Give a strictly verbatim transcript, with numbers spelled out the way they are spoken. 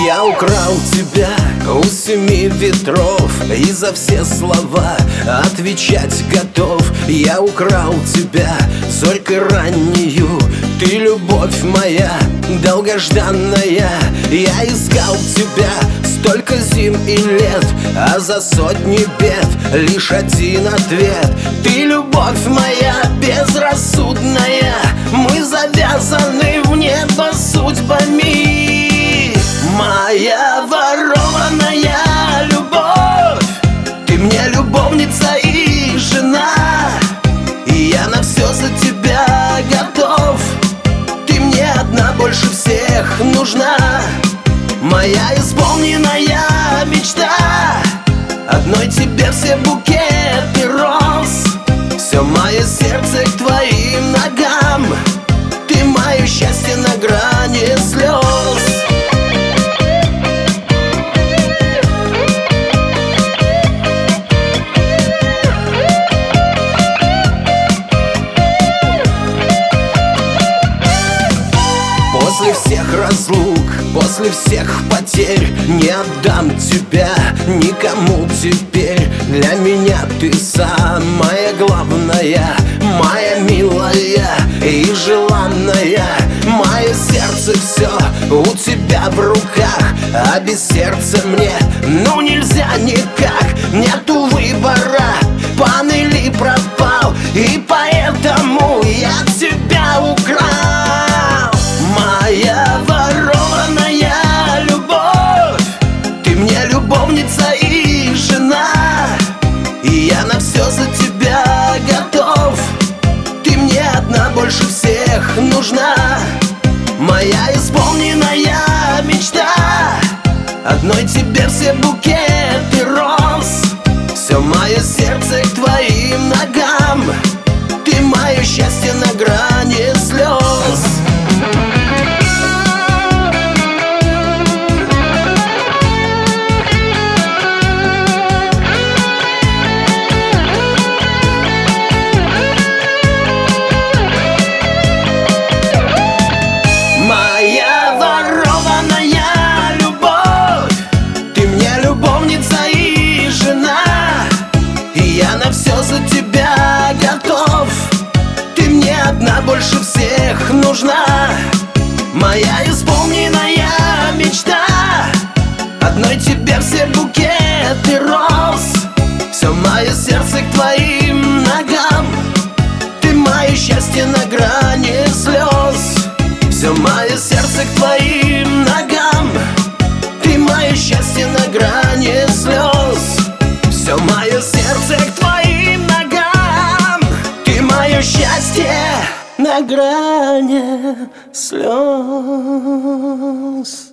Я украл тебя у семи ветров, и за все слова отвечать готов. Я украл тебя зорькой раннею, ты любовь моя долгожданная. Я искал тебя столько зим и лет, а за сотни бед лишь один ответ. Ты любовь моя безрассудная, мы завязаны в небо судьбами. Моя ворованная любовь, ты мне любовница и жена, и я на все за тебя готов. Ты мне одна больше всех нужна, моя исполненная мечта. Одной тебе все букеты роз, все мое сердце к твоим ногам. Ты мое счастье на грани слез. После всех разлук, после всех потерь не отдам тебя никому теперь. Для меня ты самая главная, моя милая и желанная. Мое сердце все у тебя в руках, а без сердца мне ну нельзя никак. Нету выбора, пан или пропал, и поэтому я тебя украл. Моя ворованная любовь, ты мне любовница и жена, и я на все за тебя готов. Ты мне одна больше всех нужна, моя исполненная мечта. Одной тебе все букеты роз, все мое сердце к твоим ногам. Ты мое счастье на грани слез. Все за тебя готов. Ты мне одна больше всех нужна, моя исполненная мечта. Одной тебе все букеты роз, все мое сердце к твоим ногам. Ты мое счастье на грани слез. Все мое сердце к твоим ногам. Ты мое счастье на грани слез. Все мое сердце к твоим ногам. Ты мое счастье на грани слез.